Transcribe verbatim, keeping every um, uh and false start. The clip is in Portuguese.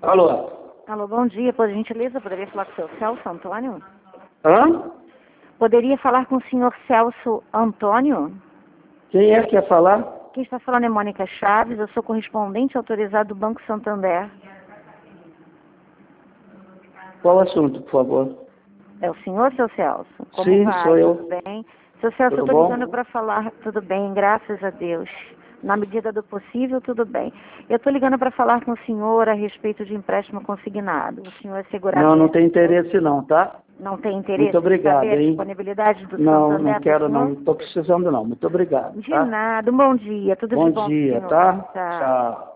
Alô? Alô, bom dia. Por gentileza, poderia falar com o seu Celso Antônio? Hã? Poderia falar com o senhor Celso Antônio? Quem é que quer falar? Quem está falando é Mônica Chaves, eu sou correspondente autorizado do Banco Santander. Qual assunto, por favor? É o senhor, seu Celso? Como Sim, vai? sou eu. Tudo bem? Seu Celso, Tudo eu estou bom? ligando para falar, tudo bem, graças a Deus. Na medida do possível, tudo bem. Eu estou ligando para falar com o senhor a respeito de empréstimo consignado. O senhor é segurado? Não, não tem interesse não, tá? Não tem interesse Muito obrigado, em saber a hein? disponibilidade do Não, Santander não quero do não. senhor? Não estou precisando não. Muito obrigado, De tá? nada. Um bom dia. Tudo Bom de bom pro dia, senhor. tá? Tá. Tchau.